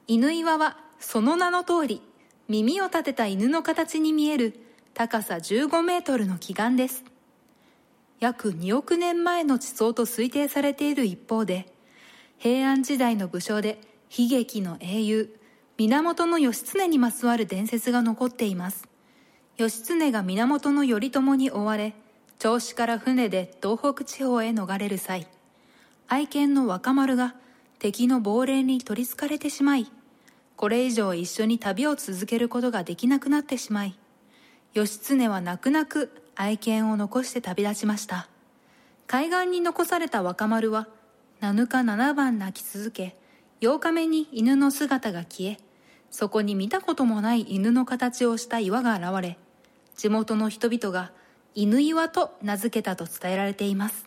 犬岩はその名の通り、耳を立てた犬の形に見える高さ15メートルの奇岩です。約2億年前の地層と推定されている一方で、平安時代の武将で悲劇の英雄、源義経にまつわる伝説が残っています。義経が源頼朝に追われ、銚子から船で東北地方へ逃れる際、愛犬の若丸が敵の亡霊に取りつかれてしまい、これ以上一緒に旅を続けることができなくなってしまい、義経は泣く泣く愛犬を残して旅立ちました。海岸に残された若丸は7日7晩泣き続け、8日目に犬の姿が消え、そこに見たこともない犬の形をした岩が現れ、地元の人々が犬岩と名付けたと伝えられています。